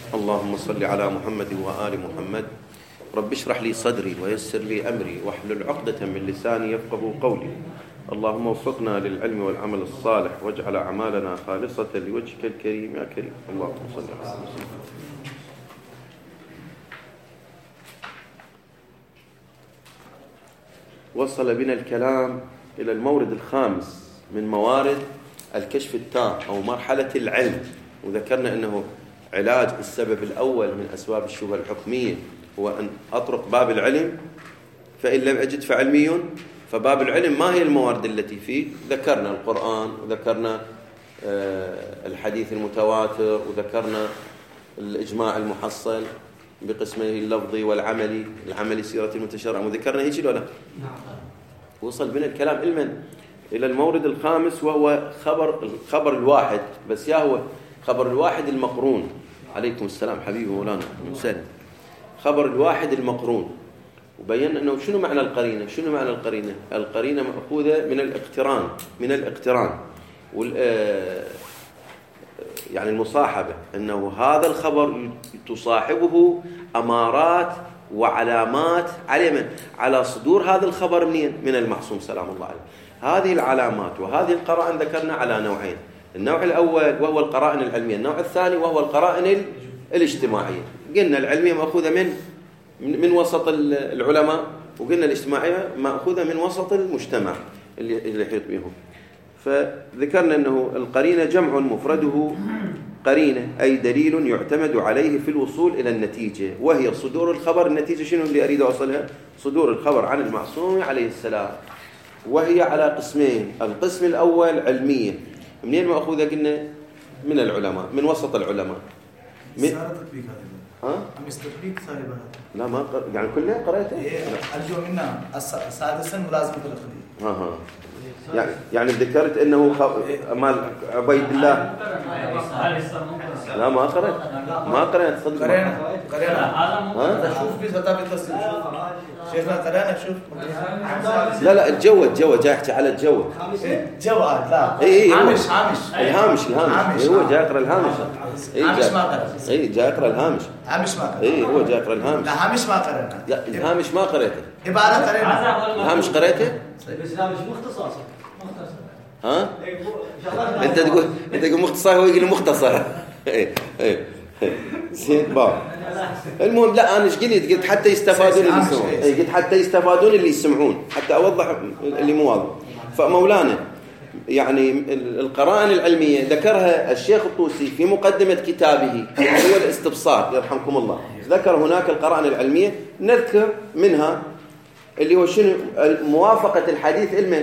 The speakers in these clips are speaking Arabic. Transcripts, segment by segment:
اللهم صل على محمد وآل محمد. رب اشرح لي صدري ويسر لي أمري واحلل عقدة من لساني يفقهوا قولي. اللهم وفقنا للعلم والعمل الصالح واجعل أعمالنا خالصة لوجهك الكريم يا كريم. اللهم صل على محمد. وصل بنا الكلام إلى المورد الخامس من موارد الكشف التام أو مرحلة العلم، وذكرنا أنه علاج السبب الأول من أسباب الشبهة الحكمية هو أن أطرق باب العلم، فإن لم أجد فعلمي. فباب العلم ما هي الموارد التي فيه؟ ذكرنا القرآن، وذكرنا الحديث المتواتر، وذكرنا الإجماع المحصل بقسمه اللفظي والعملي، العملي سيرة المتشرع، وذكرنا هيك ولا؟ وصل بنا الكلام علما إلى المورد الخامس، وهو خبر الواحد. بس يا هو خبر الواحد المقرون. عليكم السلام حبيبي مولانا مسلم. خبر الواحد المقرون، وبينا أنه شنو معنى القرينة. شنو معنى القرينة؟ القرينة مأخوذة من الاقتران يعني المصاحبة، أنه هذا الخبر تصاحبه أمارات وعلامات على صدور هذا الخبر من المعصوم سلام الله عليه. هذه العلامات وهذه القرائن ذكرنا على نوعين: النوع الأول وهو القرائن العلمية، النوع الثاني وهو القرائن الاجتماعية. قلنا العلمية مأخوذة من وسط العلماء، وقلنا الاجتماعية مأخوذة من وسط المجتمع اللي يحيط بهم. فذكرنا أنه القرينة جمع مفرده قرينة، أي دليل يعتمد عليه في الوصول إلى النتيجة، وهي صدور الخبر. النتيجة شنو اللي أريد أوصلها؟ صدور الخبر عن المعصوم عليه السلام، وهي على قسمين. القسم الأول علمية، منين مأخوذة؟ قلنا من العلماء، من وسط العلماء. صار تطبيق هذا؟ أم يستطبيق صاحبها؟ لا ما يعني كلها قرأتها؟ أرجو منا سادسا ملازمة الأخذية. يعني ذكرت انه مال عبيد الله. لا ما قرأت صدق. قرينا شوف في كتاب التصديق شيخنا، قرينا شوف. لا الجو جاي يحكي على الجو. لا الهامش هو جاي يقرأ الهامش. هامش ما قرأ. جاي يقرأ الهامش. هامش ما قرأ. هو جاي يقرأ الهامش. لا هامش ما قرأنا. لا الهامش ما قرأته. عبارة قرأنا. الهامش قرأته؟ بس الهامش مختصر. ها؟ انت تقول مختصر، هو يقول مختصر. زين باب. المهم لا انا ايش قلت حتى يستفادون اللي يسمعون. قلت حتى يستفادون اللي يسمعون، حتى اوضح اللي مو واضح. فمولانا يعني القرائن العلمية ذكرها الشيخ الطوسي في مقدمة كتابه هو الاستبصار يرحمكم الله. ذكر هناك القرائن العلمية، نذكر منها اللي هو شنو؟ موافقة الحديث علما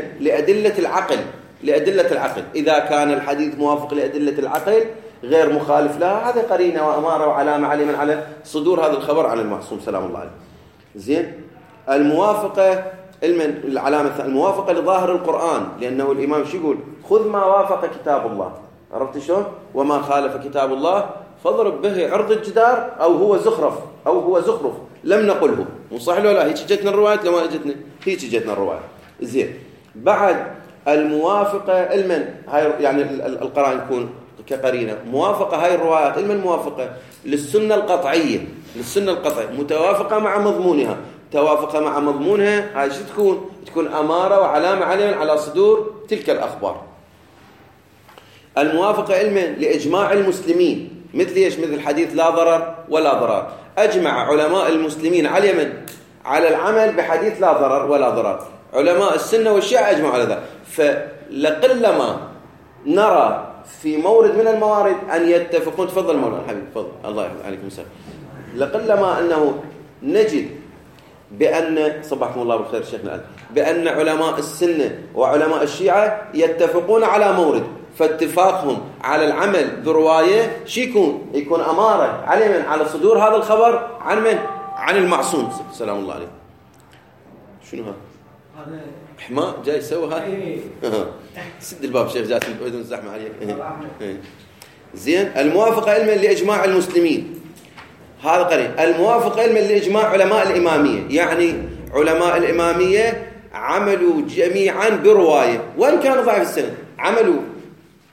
لأدلة العقل. إذا كان الحديث موافق لأدلة العقل غير مخالف لها، هذا قرينة وأمارة وعلامة علما على صدور هذا الخبر عن المعصوم سلام الله عليه. زين. الموافقة علما، العلامة الموافقة لظاهر القرآن، لأنه الإمام شو يقول؟ خذ ما وافق كتاب الله. عرفت شلون؟ وما خالف كتاب الله فاضرب به عرض الجدار أو هو زخرف لم نقله. مو صح ولا لا؟ هيك جتنا الروايات لما جتنا هيك جتنا الروايات. زين. بعد الموافقة علما، هاي يعني القرآن يكون كقرينة موافقة، هاي الروايات علما موافقة للسنة القطعية، متوافقة مع مضمونها. توافق مع مضمونها هاي شو تكون أمارة وعلامة على صدور تلك الأخبار. الموافقة علما لإجماع المسلمين، مثل حديث لا ضرر ولا ضرار. أجمع علماء المسلمين على العمل بحديث لا ضرر ولا ضرار. علماء السنة والشيعة أجمعوا على ذلك. فلقلما نرى في مورد من الموارد أن يتفقون. تفضل مولانا حبيبي تفضل. الله يحفظ عليكم السلام. لقلما أنه نجد بأن صبحكم الله بالخير شيخنا، بأن علماء السنة وعلماء الشيعة يتفقون على مورد، فاتفاقهم على العمل برواية يكون أمارة على صدور هذا الخبر عن المعصوم سلام الله عليه. شنو هذا؟ حماء جاي يسوي هذا. سد الباب شيخ جات بدون زحمة عليك. زين. الموافقة علما لإجماع المسلمين، هذا قرين. الموافقة علما لإجماع علماء الإمامية، يعني علماء الإمامية عملوا جميعا برواية وإن كان ضعف السند، عملوا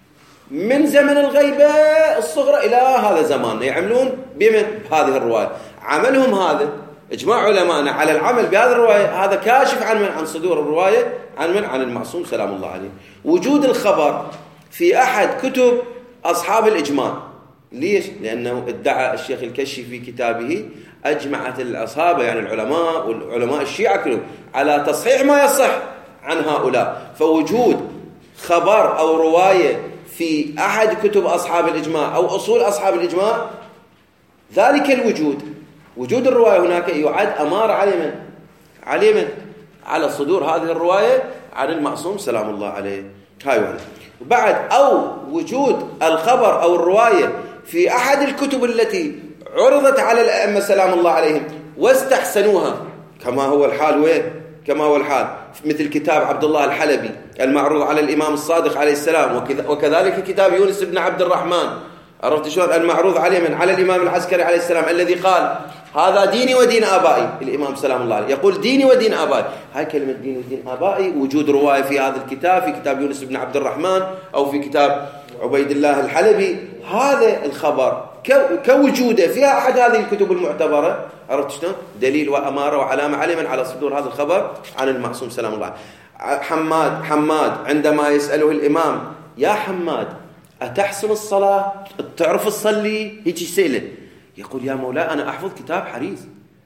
من زمن الغيبة الصغرى إلى هذا زمان يعملون بهذه الرواية. عملهم هذا إجماع علماءنا على العمل بهذه الرواية هذا كاشف عن صدور الرواية عن المعصوم سلام الله عليه. وجود الخبر في أحد كتب أصحاب الإجماع، ليش؟ لأنه ادعى الشيخ الكشي في كتابه أجمعت الأصحاب يعني العلماء والعلماء الشيعة كلهم على تصحيح ما يصح عن هؤلاء. فوجود خبر أو رواية في أحد كتب أصحاب الإجماع أو أصول أصحاب الإجماع، ذلك وجود الرواية هناك يعد أمارة على من؟ على صدور هذه الرواية عن المعصوم سلام الله عليه. هاي واحدة. وبعد أو وجود الخبر أو الرواية في أحد الكتب التي عرضت على الأئمة سلام الله عليهم واستحسنوها، كما هو الحال مثل كتاب عبد الله الحلبي المعروض على الإمام الصادق عليه السلام، وكذلك كتاب يونس بن عبد الرحمن، عرفت شلون، المعروض على الإمام العسكري عليه السلام الذي قال هذا ديني ودين آبائي. الإمام سلام الله عليه يقول ديني ودين آبائي. هاي كلمة ديني ودين آبائي وجود رواية في هذا الكتاب، في كتاب يونس بن عبد الرحمن أو في كتاب عبيد الله الحلبي، هذا الخبر كوجوده فيها أحد هذه الكتب المعتبرة، عرفت شلون، دليل وأمارة وعلامة علما على صدور هذا الخبر عن المعصوم سلام الله عليه. حماد عندما يسأله الإمام يا حماد أتحسن الصلاة، تعرف تصلي، هيك يسأله، يقول يا مولاي أنا أحفظ كتاب حريز.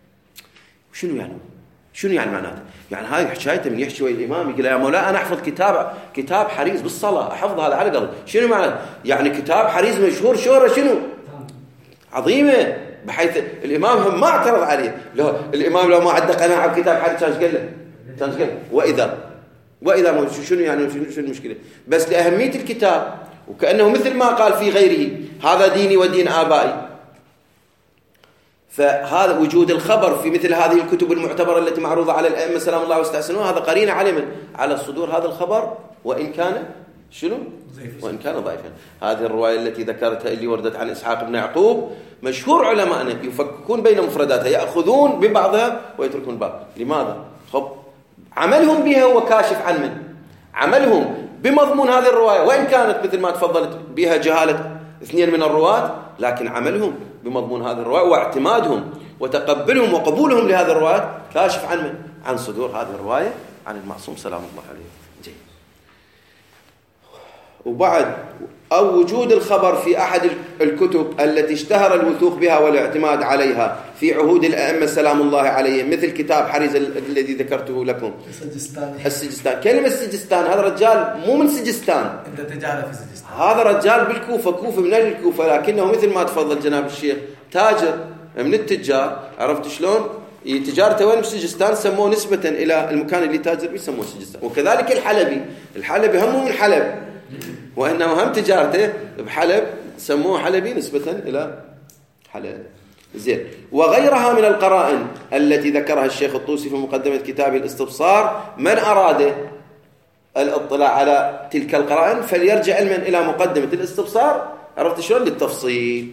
شنو يعني معناته؟ يعني هاي حكايته من يحكي الإمام يقول يا مولاي أنا أحفظ كتاب حريز بالصلاة، أحفظ هذا على قلبي. شنو معناته؟ يعني كتاب حريز مشهور شهرة شنو عظيمة، بحيث الإمام هم ما اعترض عليه. الإمام لو ما عنده قناعة بكتاب حريز كان قال له وإذا شنو يعني شنو المشكلة؟ بس لأهمية الكتاب وكأنه مثل ما قال في غيره هذا ديني ودين آبائي. فهذا وجود الخبر في مثل هذه الكتب المعتبرة التي معروضة على الأئمة سلام الله واستحسنوها، هذا قرينة على صدور هذا الخبر وإن كان ضعيفا. هذه الرواية التي ذكرتها اللي وردت عن إسحاق بن يعقوب مشهور علماءنا يفككون بين مفرداتها، يأخذون ببعضها ويتركون بعض. لماذا؟ عملهم بها هو كاشف عن من؟ عملهم بمضمون هذه الرواية وإن كانت مثل ما تفضلت بها جهالة 2 من الرواة، لكن عملهم بمضمون هذه الرواية واعتمادهم وتقبلهم وقبولهم لهذه الرواية كاشف عن من؟ عن صدور هذه الرواية عن المعصوم سلام الله عليه. جيد. وبعد أو وجود الخبر في أحد الكتب التي اشتهر الوثوق بها والاعتماد عليها في عهود الأئمة سلام الله عليهم، مثل كتاب حريز الذي ذكرته لكم. السجستان. كلمة السجستان هذا رجال مو من سجستان، أنت تجعله في سجستان. هذا رجال بالكوفة، كوفة من أهل الكوفة، لكنه مثل ما تفضل جناب الشيخ تاجر من التجار، عرفت شلون؟ تجارته وين؟ بسجستان، سموه نسبة إلى المكان اللي تاجر به سموه سجستان. وكذلك الحلبي هم من حلب، وإنه هم تجارته بحلب سموه حلبي نسبة إلى حلب. زين. وغيرها من القرائن التي ذكرها الشيخ الطوسي في مقدمة كتاب الاستبصار، من أراد الاطلاع على تلك القرائن فليرجع إلى مقدمة الاستبصار، عرفت شلون، للتفصيل.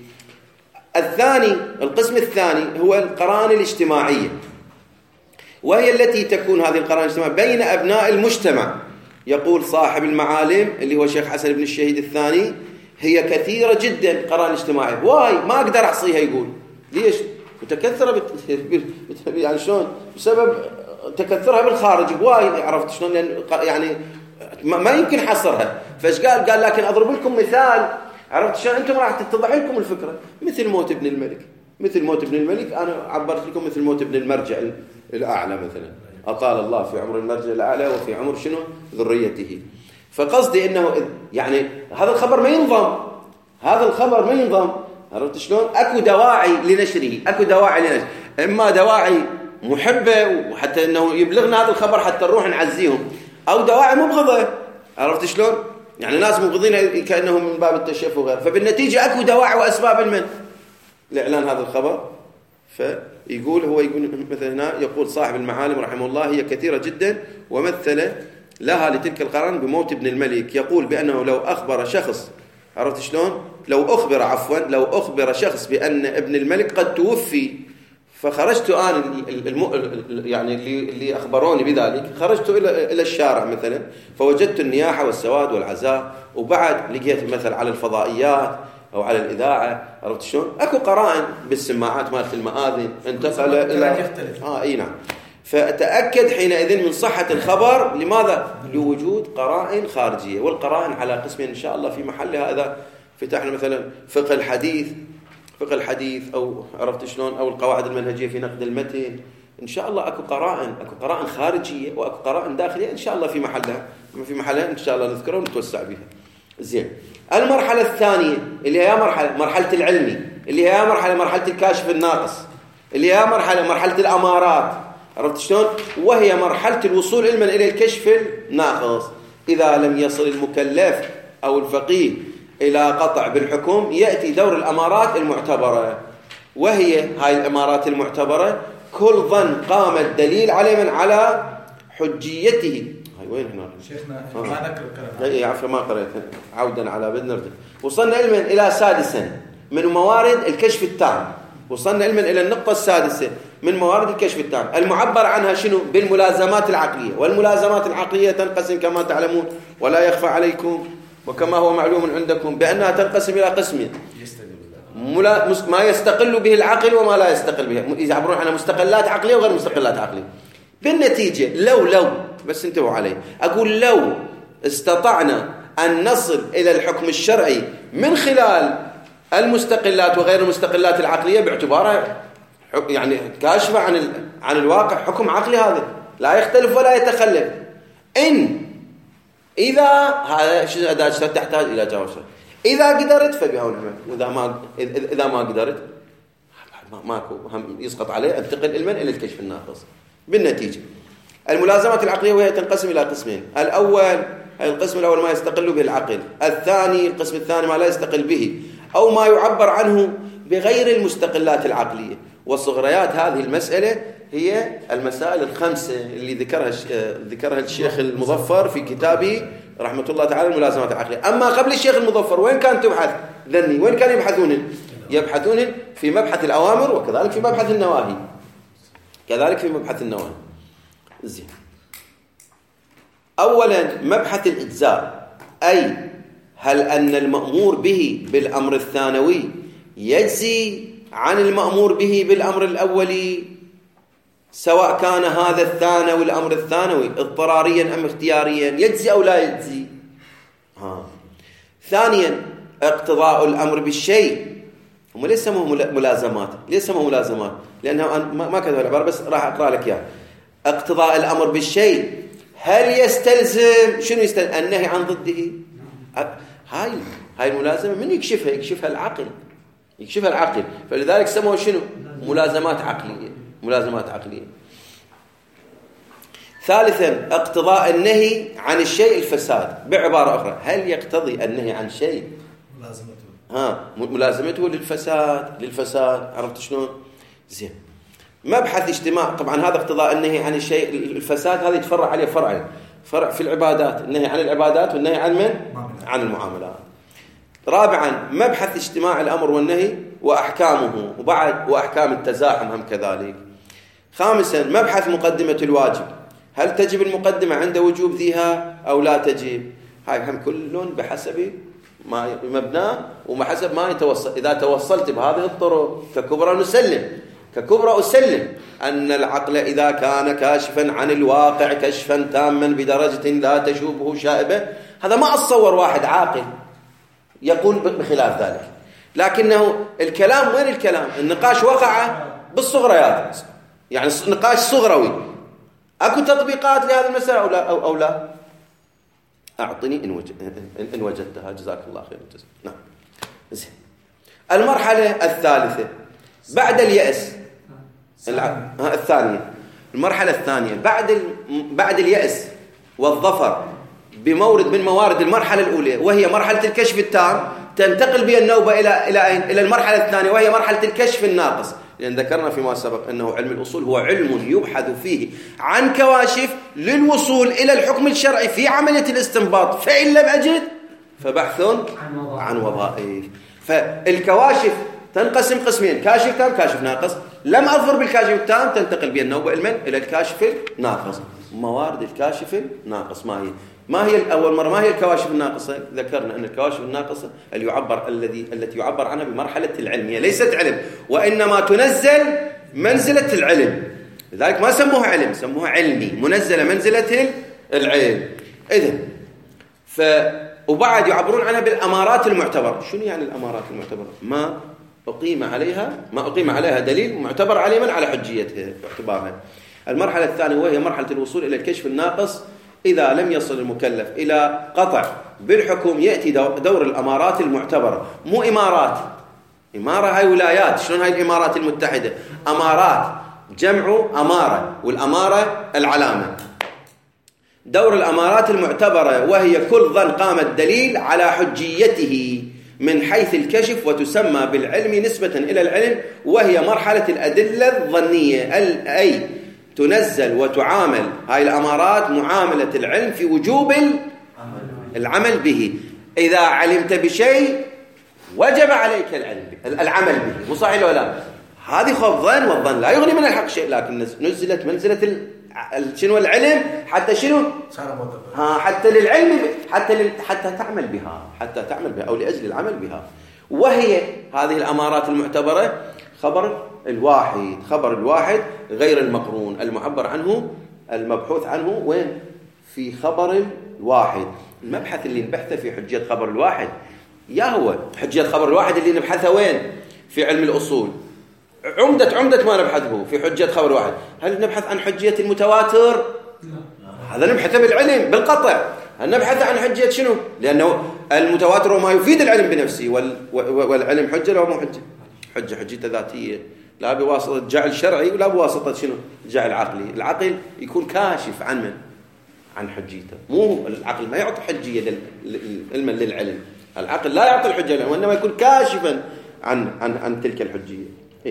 القسم الثاني هو القرائن الاجتماعية، وهي التي تكون هذه القرائن الاجتماعية بين أبناء المجتمع. يقول صاحب المعالم اللي هو شيخ حسن بن الشهيد الثاني هي كثيرة جدا قرائن اجتماعية، واي ما أقدر أحصيها. يقول ليش؟ متكثرة يعني شلون؟ بسبب تكثرها بالخارج واي، عرفت شلون، لأن يعني ما يمكن حصرها. فايش قال لكن أضرب لكم مثال، عرفت شلون، أنتم راح تتضح لكم الفكرة. مثل موت ابن الملك أنا عبرت لكم مثل موت ابن المرجع الأعلى مثلا، أطال الله في عمر المرجع الأعلى وفي عمر شنو؟ ذريته. فقصدي إنه يعني هذا الخبر ما ينضم، عرفت شلون؟ أكو دواعي لنشره، إما دواعي محبة وحتى إنه يبلغنا هذا الخبر حتى نروح نعزيهم، أو دواعي مبغضة، عرفت شلون؟ يعني ناس مبغضين كأنهم من باب التشفي وغيره. فبالنتيجة أكو دواعي وأسباب لإعلان هذا الخبر. يقول مثلا هنا يقول صاحب المعالم رحمه الله هي كثيرة جدا، ومثل لها لتلك القرن بموت ابن الملك. يقول بأنه لو أخبر شخص، عرفت شلون؟ لو أخبر شخص بأن ابن الملك قد توفي فخرجت أنا يعني اللي أخبروني بذلك، خرجت إلى الشارع مثلا، فوجدت النياحة والسواد والعزاء، وبعد لقيت مثلا على الفضائيات أو على الإذاعة، عرفت شلون؟ أكو قرائن بالسماعات مالت المآذن انتقل إلى أي نعم. فتأكد حينئذ من صحة الخبر. لماذا؟ لوجود قرائن خارجية، والقرائن على قسمين إن شاء الله في محلها. إذا فتحنا مثلا فقه الحديث أو عرفت شلون، أو القواعد المنهجية في نقد المتن، إن شاء الله أكو قرائن خارجية وأكو قرائن داخلية إن شاء الله في محلها إن شاء الله نذكرها ونتوسع بها. زين. المرحلة الثانية اللي هي مرحلة العلمي، اللي هي مرحلة الكاشف الناقص، اللي هي مرحلة الأمارات، عرفت شلون؟ وهي مرحلة الوصول علما إلى الكشف الناقص. إذا لم يصل المكلف أو الفقيه إلى قطع بالحكم، يأتي دور الأمارات المعتبرة، وهي هاي الأمارات المعتبرة كل ظن قام الدليل على حجيته. هاي وين هنا شيخنا؟ ما نقرأ الكلام. عفوا ما قرأت. عودا على بدنا نرجع. وصلنا علما إلى سادسا من موارد الكشف التام. وصلنا علما إلى النقطة السادسة من موارد الكشف التام، المعبر عنها شنو؟ بالملازمات العقلية. والملازمات العقلية تنقسم كما تعلمون ولا يخفى عليكم وكما هو معلوم عندكم بأنها تنقسم إلى قسمين: ما يستقل به العقل وما لا يستقل به. يعبرون عنها مستقلات عقلية وغير مستقلات عقلية. بالنتيجة لو بس انتبهوا علي، أقول لو استطعنا أن نصل إلى الحكم الشرعي من خلال المستقلات وغير المستقلات العقلية باعتبارها يعني كاشفة عن الواقع، حكم عقلي هذا لا يختلف ولا يتخلف. إذا هذا شيء تحتاج إلى جواب شرعي. إذا قدرت فبها ونعمة، إذا ما قدرت ماكو، هم يسقط عليه انتقل علما إلى الكشف الناقص. بالنتيجة الملازمات العقلية وهي تنقسم إلى قسمين: القسم الأول ما يستقل به العقل، القسم الثاني ما لا يستقل به أو ما يعبر عنه بغير المستقلات العقلية. وصغريات هذه المسألة هي المسائل الخمسة اللي ذكرها الشيخ المظفر في كتابه رحمة الله تعالى الملازمات العقلية. أما قبل الشيخ المظفر وين كانت تبحث ذني؟ وين كانوا يبحثون في مبحث الأوامر، وكذلك في مبحث النواهي. زين. أولا مبحث الإجزاء، أي هل أن المأمور به بالأمر الثانوي يجزي عن المأمور به بالأمر الأولي، سواء كان هذا الثانوي الأمر الثانوي اضطراريا أم اختياريا، يجزي أو لا يجزي. ثانيا اقتضاء الأمر بالشيء. هم ليس سموه ملازمات، لأنه ما كتبوا العبارة، بس راح أقرأ لك إياه. اقتضاء الأمر بالشيء هل يستلزم شنو؟ يستلزم النهي عن ضده. هاي الملازمة من يكشفها العقل. فلذلك سموه شنو؟ ملازمات عقلية. ثالثا اقتضاء النهي عن الشيء الفساد. بعبارة أخرى، هل يقتضي النهي عن شيء ملازمته للفساد؟ عرفت شلون؟ زين. مبحث اجتماع، طبعا هذا اقتضاء النهي عن الشيء الفساد، هذا يتفرع عليه فرع في العبادات، النهي عن العبادات والنهي عن المعاملات. رابعا مبحث اجتماع الأمر والنهي وأحكامه، وأحكام التزاحم هم كذلك. خامسا مبحث مقدمة الواجب، هل تجب المقدمة عند وجوب ذيها أو لا تجب؟ هاي هم كلهم بحسب ما مبناه وبحسب ما يتوصل. إذا توصلت بهذه الطرق ككبرى أسلم أن العقل إذا كان كاشفا عن الواقع كشفا تاما بدرجة لا تشوبه شائبة، هذا ما أتصور واحد عاقل يقول بخلاف ذلك. لكنه الكلام وين الكلام؟ النقاش وقع بالصغريات، يعني نقاش صغروي. أكو تطبيقات لهذه المسألة أو لا؟ أعطني إن وجدتها، جزاك الله خير. نعم. زين. المرحلة الثالثة بعد اليأس، الثانية، المرحلة الثانية بعد اليأس والظفر بمورد من موارد المرحلة الأولى، وهي مرحلة الكشف التام، تنتقل بها النوبة إلى المرحلة الثانية، وهي مرحلة الكشف الناقص. لأن ذكرنا فيما سبق أنه علم الأصول هو علم يبحث فيه عن كواشف للوصول إلى الحكم الشرعي في عملية الاستنباط، فإن لم أجد فبحث عن وظائف. فالكواشف تنقسم قسمين: كاشف تام، كاشف ناقص. لم أظفر بالكاشف التام تنتقل بي النوبة علما إلى الكاشف الناقص. موارد الكاشف الناقص ما هي أول مرة ما هي الكواشف الناقصة؟ ذكرنا أن الكواشف الناقصة التي يعبر عنها بمرحلة العلم، هي ليست علم وإنما تنزل منزلة العلم، لذلك ما سموها علم، سموها علمي، منزلة منزلة العلم. إذن وبعد يعبرون عنها بالأمارات المعتبرة. شنو يعني الأمارات المعتبرة؟ ما أقيم عليها دليل معتبر عليه على حجيتها واعتبارها. المرحلة الثانية وهي مرحلة الوصول إلى الكشف الناقص. إذا لم يصل المكلف إلى قطع بالحكم يأتي دور الأمارات المعتبرة. مو إمارات، إمارة هاي ولايات. شلون هاي الإمارات المتحدة؟ أمارات، جمع أمارة، والأمارة العلامة. دور الأمارات المعتبرة وهي كل ظن قام الدليل على حجيته من حيث الكشف، وتسمى بالعلم نسبة إلى العلم، وهي مرحلة الأدلة الظنية، أي تنزل وتعامل هاي الأمارات معاملة العلم في وجوب العمل به. إذا علمت بشيء وجب عليك العمل به، مو صحيح ولا لا؟ هذه خوف ظن، والظن لا يغني من الحق شيء، لكن نزلت منزلة شنو العلم حتى شنو حتى للعلم، حتى تعمل بها، أو لأجل العمل بها. وهي هذه الأمارات المعتبرة خبر الواحد غير المقرون، المعبر عنه المبحوث عنه وين؟ في خبر الواحد. المبحث اللي نبحثه في حجية خبر الواحد هو حجية خبر الواحد اللي نبحثه وين؟ في علم الأصول. عمدة ما نبحثه في حجية خبر الواحد. هل نبحث عن حجية المتواتر؟ هذا نبحثه بالعلم بالقطع. هل نبحث عن حجية شنو؟ لأنه المتواتر هو ما يفيد العلم بنفسه، والعلم حجة لو مو حجة ذاتية، لا بواسطة جعل شرعي ولا بواسطة شنو؟ جعل عقلي. العقل يكون كاشف عن حجيته، مو العقل ما يعطي حجية للعلم. العقل لا يعطي الحجة، وإنما يكون كاشفا عن تلك الحجية.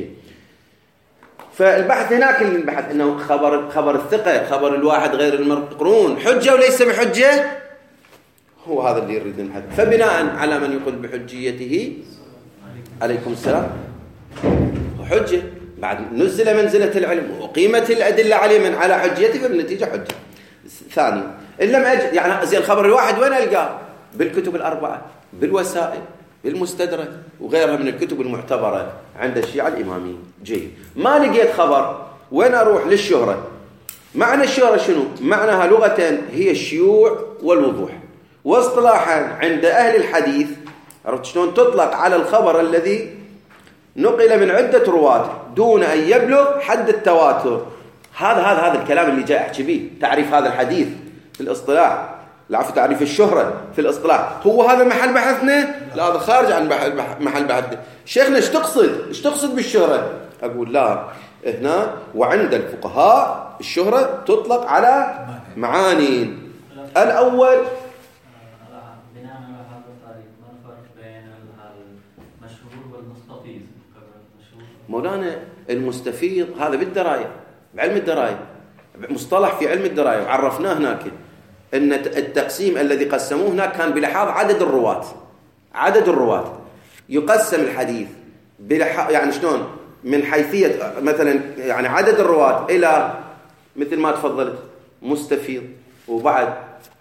فالبحث هناك اللي نبحث انه خبر الثقة، خبر الواحد غير المقرون، حجة وليس بحجة، هو هذا اللي يريد نبحث. فبناء على من يقول بحجيته عليكم السلام حجة، بعد نزل منزلة العلم وقيمة الأدلة عليه من على حجيته، فبالنتيجة حجة. ثاني إن لم أجد يعني زي الخبر الواحد وين ألقاه؟ بالكتب الأربعة، بالوسائل، بالمستدرك وغيرها من الكتب المعتبرة عند الشيعة الإماميين. جيد. ما لقيت خبر، وين أروح؟ للشهرة. معنى الشهرة شنو؟ معناها لغة هي الشيوع والوضوح، واصطلاحا عند أهل الحديث عرفت شلون تطلق على الخبر الذي نقل من عدة رواة دون أن يبلغ حد التواتر. هذا الكلام اللي جاء أحكي به. تعريف هذا الحديث في الاصطلاح، تعريف الشهرة في الاصطلاح، هو هذا محل بحثنا؟ لا، هذا خارج عن محل بحثنا. شيخنا ايش تقصد بالشهرة؟ أقول لا، هنا وعند الفقهاء الشهرة تطلق على معاني. الأول بناء على هذا التعريف ما الفرق بين المشهور والمستفيض؟ مولانا المستفيض هذا بالدراية، بعلم الدراية، مصطلح في علم الدراية، وعرفناه هناك أن التقسيم الذي قسموه هناك كان بلحاظ عدد الرواة. يقسم الحديث يعني شلون؟ من حيثية مثلا يعني عدد الرواة إلى مثل ما تفضلت مستفيض، وبعد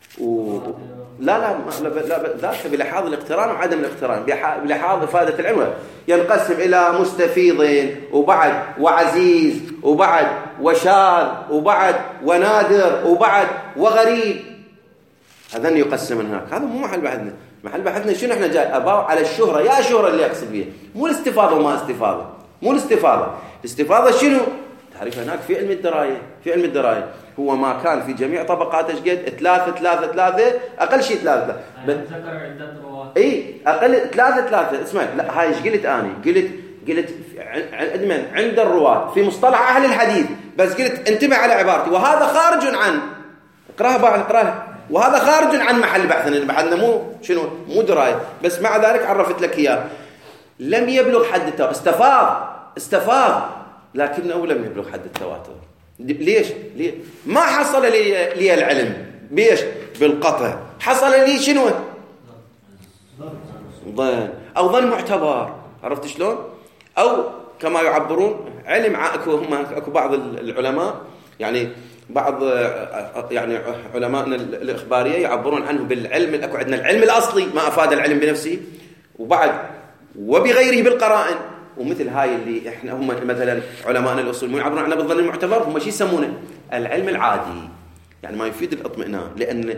لا ذاك بلحاظ الاقتران وعدم الاقتران، بلحاظ إفادة العلم. ينقسم إلى مستفيض، وبعد وعزيز، وبعد وشاذ، وبعد ونادر، وبعد وغريب. هذا يقسم من هناك. هذا مو محل بحثنا. محل بحثنا شنو؟ احنا جاي أباو على الشهرة. يا شهرة اللي أقصد بها، مو الاستفاضة وما استفاضة، مو الاستفاضة شنو؟ تعرف هناك في علم الدراية هو ما كان في جميع طبقاته قد 3 أقل شيء 3. ذكر عدة رواة. أقل 3. اسمع، لا هاي ايش قلت أنا؟ قلت عند الرواة في مصطلح أهل الحديث، بس قلت انتبه على عبارتي، وهذا خارج عن اقراها وهذا خارج عن محل بحثنا. بحثنا مو دراية، بس مع ذلك عرفت لك إياه. لم يبلغ حد التواتر، استفاض لكنه لم يبلغ حد التواتر. ليش؟ ما حصل لي العلم بيش؟ بالقطع. حصل لي شنو؟ ظن أو ظن معتبر. عرفت شلون؟ أو كما يعبرون علم. أكو بعض العلماء يعني بعض يعني علماءنا الإخبارية يعبرون عنه بالعلم. أكو عندنا العلم الأصلي ما أفاد العلم بنفسه، وبعد وبغيره بالقرائن. ومثل هاي اللي احنا هم مثلا علماءنا الأصول يعبرون عنه بالظن المعتبر، هم شو يسمونه؟ العلم العادي، يعني ما يفيد الاطمئنان. لأن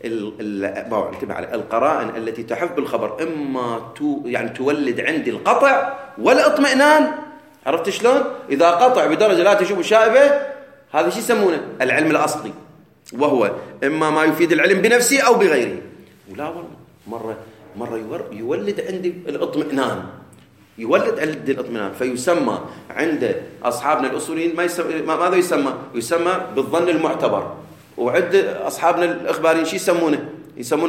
انتبه على القرائن التي تحف بالخبر إما يعني تولد عندي القطع والاطمئنان. عرفت شلون؟ إذا قطع بدرجة لا تشوف شائبة، هذا شو يسمونه؟ العلم الأصلي، وهو إما ما يفيد العلم بنفسه أو بغيره. ولا مرة يولد عندي الاطمئنان، يولد عندي الاطمئنان، فيسمى عند أصحابنا الأصوليين ماذا يسمى بالظن المعتبر. وعند أصحابنا الإخباريين شو يسمونه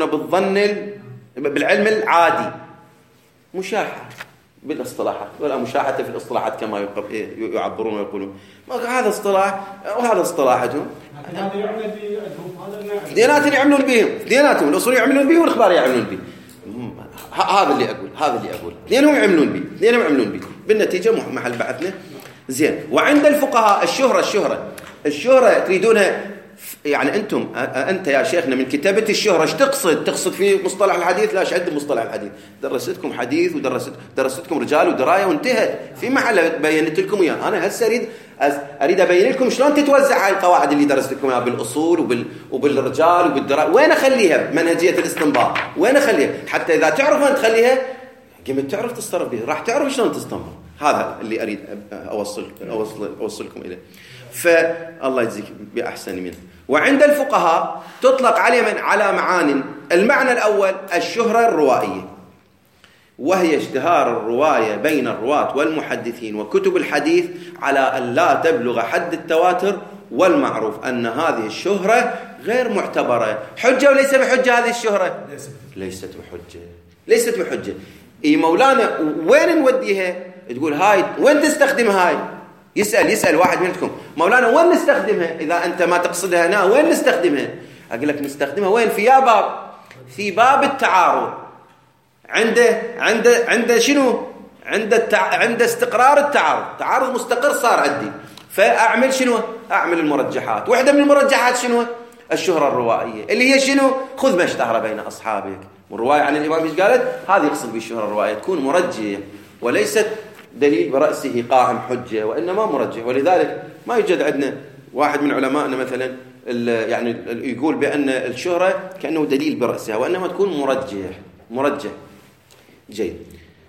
بالعلم العادي. مشاحة بالاصطلاحات، ولا مشاحة في الاصطلاحات كما يعبرون ويقولون. هذا اصطلاح وهذا اصطلاحهم. هذا يعمل به ديناتهم يعملون بهم، ديناتهم الأصوليين يعملون به والإخبار يعملون به. هذا اللي أقول اثنينهم يعملون به. بالنتيجة محل بحثنا زين. وعند الفقهاء الشهرة تريدونها، يعني أنت يا شيخنا من كتابة الشهرة ايش تقصد في مصطلح الحديث؟ لا، ايش عند مصطلح الحديث؟ درستكم حديث ودرستكم رجال ودراية وانتهت في محل بينت لكم اياه. انا هسه اريد ابين لكم شلون تتوزع هاي القواعد اللي درستكم اياها بالاصول وبالرجال وبالدراية. وين اخليها منهجية الاستنباط؟ وين اخليها حتى اذا تعرف وين تخليها قمت تعرف تصرف بها، راح تعرف شلون تستنبط. هذا اللي اريد اوصلكم اليه. فالله يجزيك بأحسن منه. وعند الفقهاء تطلق على معان. المعنى الأول الشهرة الروائية، وهي اشتهار الرواية بين الرواة والمحدثين وكتب الحديث على أن لا تبلغ حد التواتر. والمعروف أن هذه الشهرة غير معتبرة. حجة وليس بحجة هذه الشهرة؟ ليست بحجة. إي مولانا وين نوديها؟ تقول هاي وين تستخدمها؟ هاي يسأل واحد منكم مولانا وين نستخدمها؟ إذا أنت ما تقصدها هنا وين نستخدمها؟ أقول لك نستخدمها وين؟ في باب التعارض. عند شنو؟ عند استقرار التعارض. تعارض مستقر صار عندي، فأعمل شنو؟ أعمل المرجحات. واحدة من المرجحات شنو؟ الشهرة الروائية، اللي هي شنو؟ خذ ما اشتهر بين أصحابك. والرواية عن الإمام ايش قالت؟ هذه يقصد بالشهرة الروائية، تكون مرجية وليست دليل برأسه قائم حجة، وإنما مرجح. ولذلك ما يوجد عندنا واحد من علمائنا مثلا يعني يقول بأن الشهرة كأنه دليل برأسها، وإنما تكون مرجح. جيد.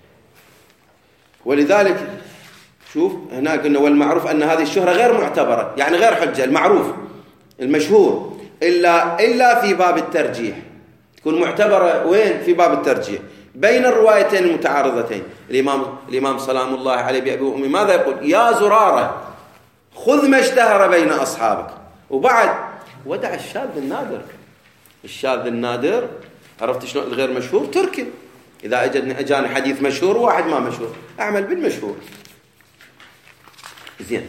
ولذلك شوف هناك قلنا والمعروف أن هذه الشهرة غير معتبرة، يعني غير حجة. المعروف المشهور إلا في باب الترجيح، تكون معتبرة وين؟ في باب الترجيح بين الروايتين المتعارضتين. الإمام سلام الله عليه بأبي وأمي ماذا يقول؟ يا زرارة خذ ما اشتهر بين أصحابك. وبعد ودع الشاذ النادر. عرفت شلون؟ الغير مشهور تركب. إذا أجاني حديث مشهور وواحد ما مشهور أعمل بالمشهور. زين.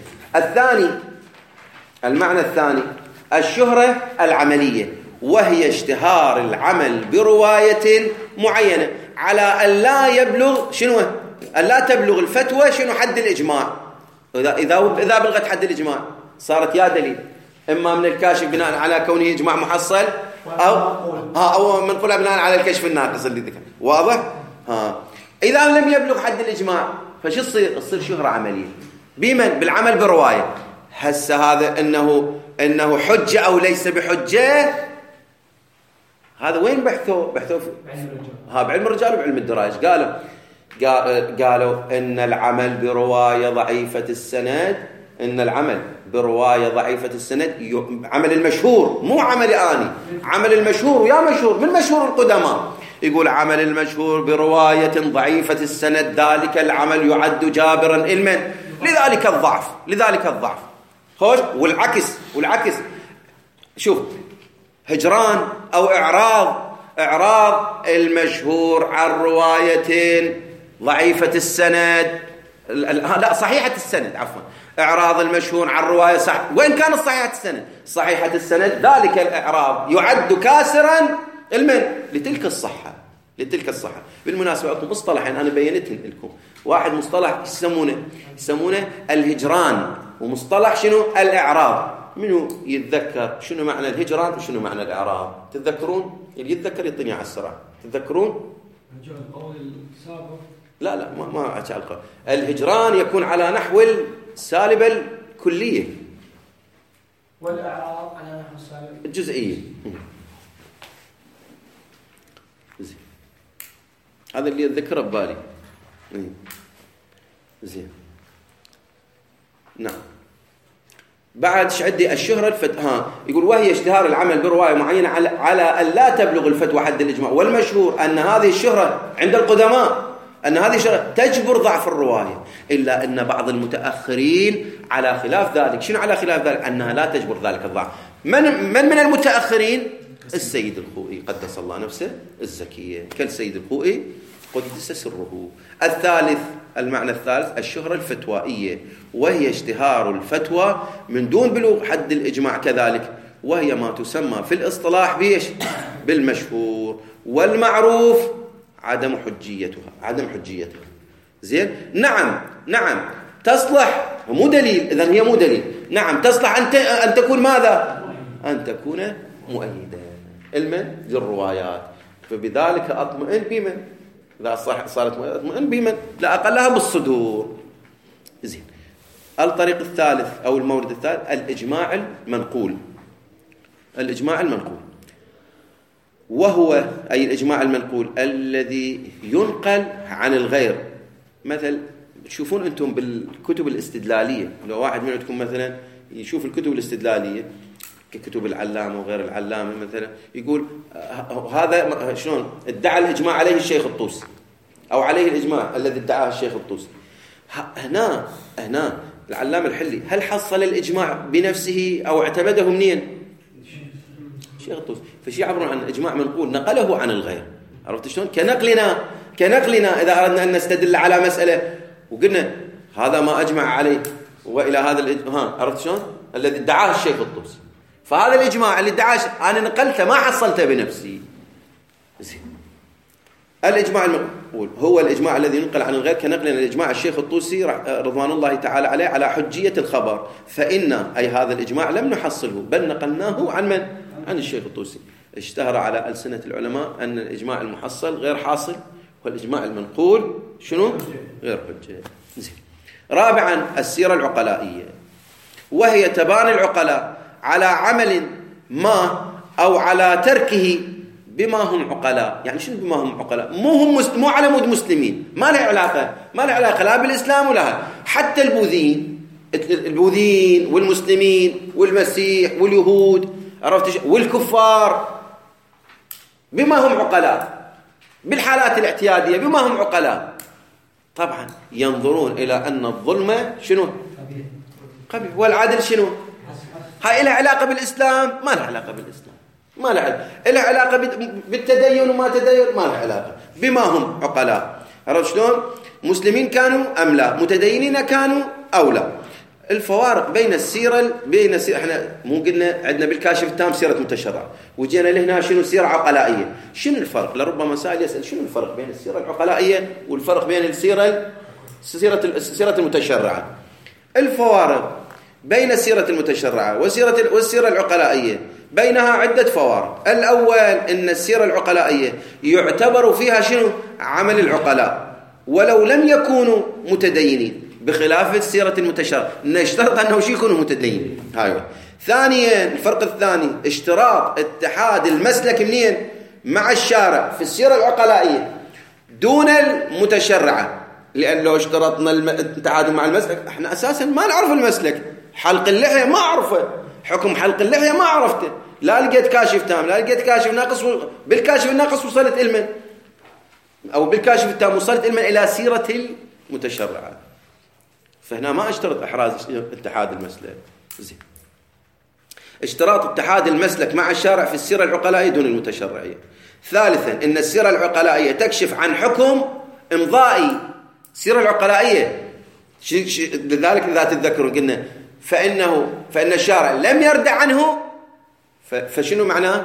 المعنى الثاني الشهرة العملية، وهي اشتهار العمل برواية معينة على أن لا يبلغ شنو؟ أن لا تبلغ الفتوى شنو؟ حد الإجماع. إذا بلغت حد الإجماع صارت يا دليل، إما من الكاشف بناء على كونه إجماع محصل أو من قلها بناء على الكشف الناقص اللي ذكر. واضح؟ إذا لم يبلغ حد الإجماع فش تصير شهرة عملية. بمن؟ بالعمل برواية. هسه هذا إنه حجة أو ليس بحجة، هذا وين بحثوا بعلم الرجال وبعلم الدراية. قالوا إن العمل برواية ضعيفة السند، عمل المشهور، مو عمل آني، عمل المشهور. ويا مشهور من مشهور القدماء يقول عمل المشهور برواية ضعيفة السند ذلك العمل يعد جابرا علما لذلك الضعف. خوش. والعكس شوف هجران أو إعراض المشهور عن رواية ضعيفة السند، لا صحيحة السند عفوا، إعراض المشهور عن رواية صح وإن كانت صحيحة السند ذلك الإعراض يعد كاسرا لتلك الصحة. بالمناسبة أكو مصطلحين أنا بينتهم لكم، واحد مصطلح يسمونه الهجران، ومصطلح شنو؟ الإعراض. منو يتذكر شنو معنى الهجران وشنو معنى الإعراض؟ تتذكرون؟ اللي يتذكر يطيني على السرعة. تتذكرون؟ لا ما أتعلق. الهجران يكون على نحو السالبة الكلية، والإعراض على نحو السالبة الجزئية. هذا اللي أتذكره ببالي. زين. نعم. بعد ايش عندي؟ الشهرة يقول وهي اشتهار العمل برواية معينة على أن لا تبلغ الفتوى حد الإجماع. والمشهور أن هذه الشهرة عند القدماء أن هذه الشهرة تجبر ضعف الرواية، إلا أن بعض المتأخرين على خلاف ذلك. شنو على خلاف ذلك؟ أنها لا تجبر ذلك الضعف. من المتأخرين؟ السيد الخوئي قدس الله نفسه الزكية، كالسيد الخوئي قدس سره. الثالث، المعنى الثالث الشهرة الفتوائية، وهي اشتهار الفتوى من دون بلوغ حد الإجماع كذلك، وهي ما تسمى في الاصطلاح بيش؟ بالمشهور. والمعروف عدم حجيتها. زين. نعم تصلح، مو دليل، إذن هي مو دليل. نعم تصلح أن تكون ماذا؟ أن تكون مؤيدا علما للروايات. فبذلك أطمئن بمن؟ إذا صارت أطمئن بمن؟ لا أقلها بالصدور. زين. الطريق الثالث أو المورد الثالث الإجماع المنقول. وهو أي الإجماع المنقول الذي ينقل عن الغير. مثل تشوفون أنتم بالكتب الاستدلالية، لو واحد منكم مثلا يشوف الكتب الاستدلالية ككتب العلامة وغير العلامة مثلا، يقول هذا شلون ادعى الإجماع عليه الشيخ الطوسي، أو عليه الإجماع الذي ادعاه الشيخ الطوسي. هنا العلامة الحلي هل حصل الإجماع بنفسه أو اعتمده منين؟ الشيخ الطوسي. فشي يعبرون عن إجماع منقول نقله عن الغير. عرفت شلون؟ كنقلنا إذا أردنا أن نستدل على مسألة وقلنا هذا ما أجمع عليه وإلى هذا عرفت شلون؟ الذي ادعاه الشيخ الطوسي. فهذا الإجماع اللي ادعاه أنا نقلته ما حصلته بنفسي. زين. الإجماع المنقول هو الإجماع الذي ينقل عن الغير كنقلنا الإجماع الشيخ الطوسي رضوان الله تعالى عليه على حجية الخبر. فإن أي هذا الإجماع لم نحصله بل نقلناه عن من؟ عن الشيخ الطوسي. اشتهر على ألسنة العلماء أن الإجماع المحصل غير حاصل، والإجماع المنقول شنو؟ غير حجة. زين. رابعا السيرة العقلائية، وهي تبان العقلاء على عمل ما أو على تركه بما هم عقلاء. يعني شنو بما هم عقلاء؟ مو على مود مسلمين، ما له علاقة لا بالإسلام ولا حتى البوذيين والمسلمين والمسيح واليهود، عرفت، والكفار بما هم عقلاء بالحالات الاعتيادية، بما هم عقلاء. طبعا ينظرون إلى أن الظلم شنو؟ قبيح. والعدل شنو؟ هاي لها علاقة بالإسلام؟ ما لها علاقة بالإسلام، ما لها علاقة. لها علاقة بالتدين وما تدين؟ ما لها علاقة. بما هم عقلاء. عرفت شلون؟ مسلمين كانوا أم لا؟ متدينين كانوا أو لا؟ الفوارق بين السيرة احنا مو قلنا عندنا بالكاشف التام سيرة متشرعة، وجينا لهنا شنو سيرة عقلائية. شنو الفرق؟ لربما سائل يسأل شنو الفرق بين السيرة العقلائية والفرق بين السيرة المتشرعة. الفوارق بين السيرة المتشرعة والسيرة العقلائية بينها عدة فوارق. الأول إن السيرة العقلائية يعتبر فيها شنو؟ عمل العقلاء ولو لم يكونوا متدينين، بخلاف السيرة المتشرعة نشترط أنه يكونوا متدينين. هاي. ثانيا الفرق الثاني اشتراط اتحاد المسلك منين؟ مع الشارع في السيرة العقلائية دون المتشرعة، لأن لو اشترطنا الاتحاد مع المسلك احنا أساسا ما نعرف المسلك. حلق اللحية ما أعرفه، حكم حلق اللحية ما عرفته، لا لقيت كاشف تام لا لقيت كاشف ناقص. بالكاشف الناقص وصلت علما، أو بالكاشف التام وصلت علما إلى سيرة المتشرعة. فهنا ما اشترط إحراز اتحاد المسلك. زين. اشتراط اتحاد المسلك مع الشارع في السيرة العقلائية دون المتشرعية. ثالثا إن السيرة العقلائية تكشف عن حكم إمضائي. السيرة العقلائية لذلك إذا تتذكرون قلنا فإن الشارع لم يردع عنه، فشنو معناه؟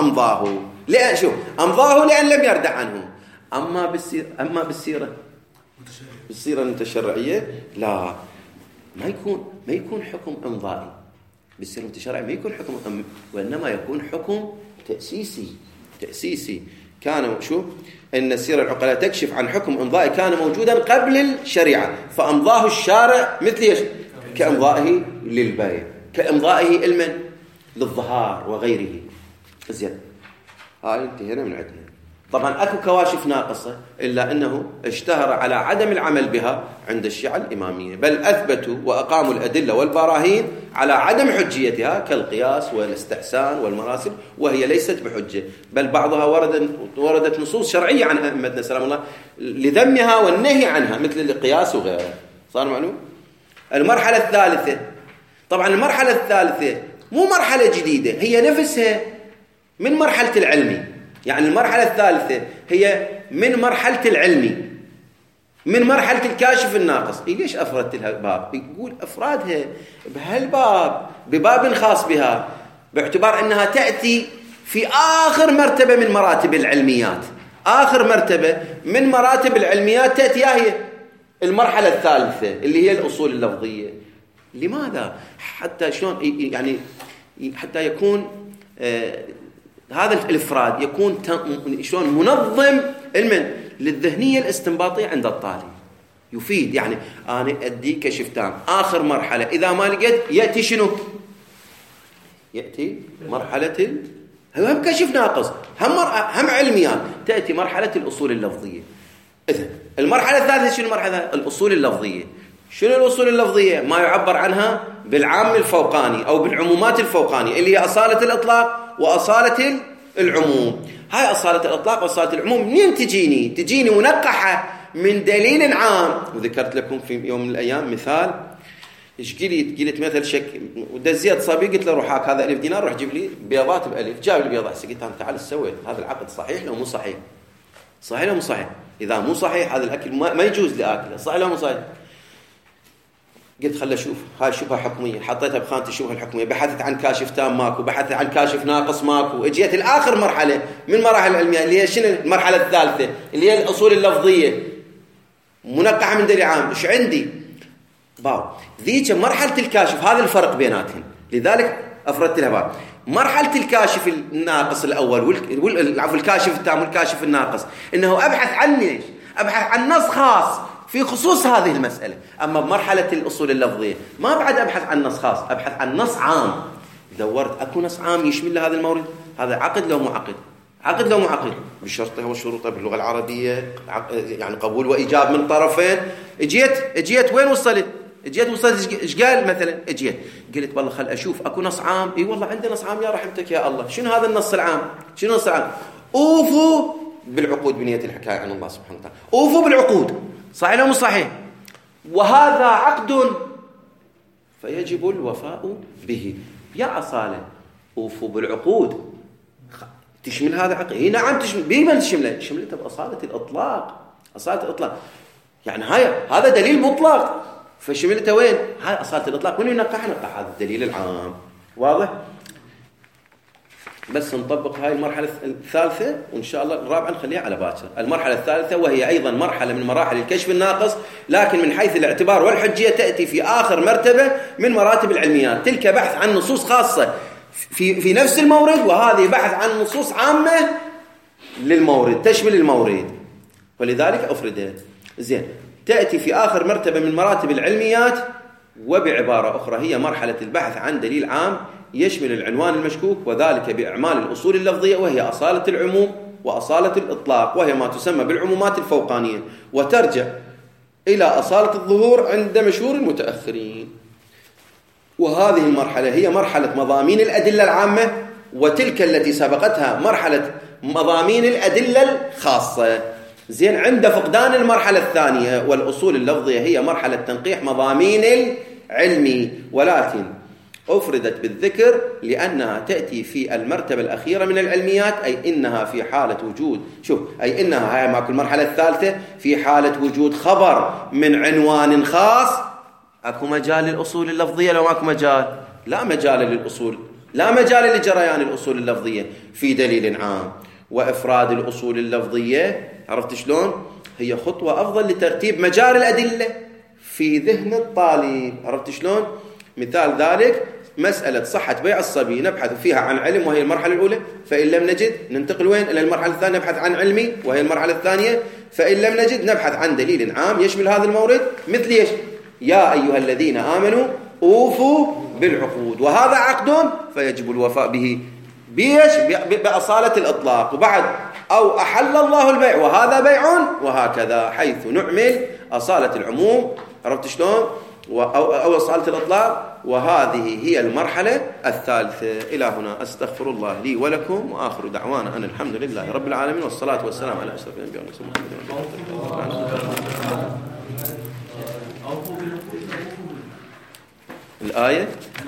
أمضاه. لأن أمضاه لأن لم يردع عنه. أما بالسيرة بالصيغة المتشرعية لا، ما يكون حكم إمضائي. بالصيغة المتشرعية ما يكون حكم وإنما يكون حكم تأسيسي. كان شو إن سير العقلاء تكشف عن حكم إمضائي كان موجودا قبل الشريعة فأمضاه الشارع مثل كإمضائه للبيع، كإمضائه المن للظهار وغيره. زين، هاي انتهينا من عندنا. طبعا اكو كواشف ناقصة إلا أنه اشتهر على عدم العمل بها عند الشيعة الإمامية، بل أثبتوا وأقاموا الأدلة والبراهين على عدم حجيتها كالقياس والاستحسان والمراسل، وهي ليست بحجة، بل بعضها وردت نصوص شرعية عن أئمتنا سلام الله لذمها والنهي عنها مثل القياس وغيره. صار معلوم؟ المرحلة الثالثة، طبعا المرحلة الثالثة مو مرحلة جديدة، هي نفسها من مرحلة العلمي. يعني المرحلة الثالثة هي من مرحلة العلمي، من مرحلة الكاشف الناقص. ليش أفردت لها باب؟ يقول أفرادها بهالباب بباب خاص بها باعتبار أنها تأتي في آخر مرتبة من مراتب العلميات. آخر مرتبة من مراتب العلميات تأتي هي المرحلة الثالثة اللي هي الأصول اللفظية. لماذا؟ حتى شلون يعني حتى يكون هذا الإفراد يكون شلون منظم للذهنية الاستنباطية عند الطالب، يفيد. يعني أنا أدي كشف تام آخر مرحلة، إذا ما لقيت يأتي شنو؟ يأتي مرحلة هم كشف ناقص، هم علميات، تأتي مرحلة الأصول اللفظية. إذن المرحلة الثالثة شنو؟ المرحلة الأصول اللفظية. شنو الأصول اللفظية؟ ما يعبر عنها بالعام الفوقاني أو بالعمومات الفوقانية اللي هي أصالة الإطلاق وأصالة العموم. هاي أصالة الإطلاق وأصالة العموم منين تجيني منقحة من دليل عام. وذكرت لكم في يوم من الأيام مثال، قلت مثل شك ودزيت صبي، قلت له روح هاك هذا $1000 روح جيب لي بيضات بألف. جاب لي بيضات، قلت أنا تعال سويت هذا العقد صحيح لو مو صحيح؟ صحيح لو مو صحيح؟ إذا مو صحيح هذا الأكل ما يجوز لأكله، صحيح لو مو صحيح؟ قلت خل أشوف هاي شبهة حكمية، حطيتها بخانة الشبهة الحكمية، بحثت عن كاشف تام ماكو، بحثت عن كاشف ناقص ماكو، اجيت الآخر مرحلة من مراحل العلمية اللي هي شنو؟ المرحلة الثالثة اللي هي الأصول اللفظية منقحة من دليل عام. إيش عندي؟ ذيك مرحلة الكاشف، هذا الفرق بيناتهم، لذلك أفردت لها باب. مرحلة الكاشف الناقص الأول الكاشف التام والكاشف الناقص، إنه أبحث عن ليش؟ أبحث عن نص خاص في خصوص هذه المسألة. أما بمرحلة الأصول اللفظية ما بعد أبحث عن نص خاص، أبحث عن نص عام. دورت أكو نص عام يشمل هذا المورد، هذا عقد لو مو عقد، عقد لو مو عقد، بشرطه وشروطه باللغة العربية، يعني قبول وإيجاب من طرفين. اجيت وين وصلت؟ ايش قال مثلا؟ قلت والله خل أشوف أكو نص عام. إي والله عندنا نص عام يا رحمتك يا الله. شنو هذا النص العام؟ شنو النص العام؟ أوفوا بالعقود بنية الحكاية عن الله سبحانه وتعالى. أوفوا بالعقود، صحيح أو مو صحيح؟ وهذا عقد فيجب الوفاء به. يا أصالة أوفوا بالعقود تشمل هذا عقد؟ هي نعم تشمل. بمن تشمله؟ شملته بأصالة الإطلاق، أصالة الإطلاق. يعني هذا دليل مطلق، فشملته وين؟ هاي أصالة الإطلاق. من ينقح هذا الدليل العام. واضح؟ بس نطبق هاي المرحلة الثالثة، وإن شاء الله الرابعة نخليها على باكر. المرحلة الثالثة وهي أيضا مرحلة من مراحل الكشف الناقص، لكن من حيث الاعتبار والحجية تأتي في آخر مرتبة من مراتب العلميات. تلك بحث عن نصوص خاصة في نفس المورد، وهذه بحث عن نصوص عامة للمورد تشمل المورد، ولذلك أفردها. زين، تأتي في آخر مرتبة من مراتب العلميات، وبعبارة أخرى هي مرحلة البحث عن دليل عام يشمل العنوان المشكوك، وذلك بإعمال الأصول اللفظية، وهي أصالة العموم وأصالة الإطلاق، وهي ما تسمى بالعمومات الفوقانية، وترجع إلى أصالة الظهور عند مشهور المتأخرين. وهذه المرحلة هي مرحلة مضامين الأدلة العامة، وتلك التي سبقتها مرحلة مضامين الأدلة الخاصة. زين، عند فقدان المرحلة الثانية والأصول اللفظية هي مرحلة تنقيح مضامين العلمي، ولكن أفردت بالذكر لأنها تأتي في المرتبة الأخيرة من العلميات، أي إنها في حالة وجود، أي إنها هاي ماكو المرحلة الثالثة في حالة وجود خبر من عنوان خاص. أكو مجال للأصول اللفظية لو ماكو مجال؟ لا مجال للأصول، لا مجال لجريان الأصول اللفظية في دليل عام. وإفراد الأصول اللفظية عرفت شلون؟ هي خطوة أفضل لترتيب مجاري الأدلة في ذهن الطالب. عرفت شلون؟ مثال ذلك مسألة صحة بيع الصبي نبحث فيها عن علم وهي المرحلة الأولى، فإن لم نجد ننتقل وين؟ إلى المرحلة الثانية نبحث عن علمي وهي المرحلة الثانية، فإن لم نجد نبحث عن دليل عام يشمل هذا المورد مثل إيش؟ يا أيها الذين آمنوا أوفوا بالعقود، وهذا عقد فيجب الوفاء به بإيش؟ بأصالة الإطلاق. وبعد أو أحل الله البيع وهذا بيع، وهكذا حيث نعمل أصالة العموم. عرفت شلون؟ أو أصالة الإطلاق. وهذه هي المرحلة الثالثة. إلى هنا أستغفر الله لي ولكم، وآخر دعوانا أن الحمد لله رب العالمين، والصلاة والسلام على أشرف الأنبياء والمرسلين. الآية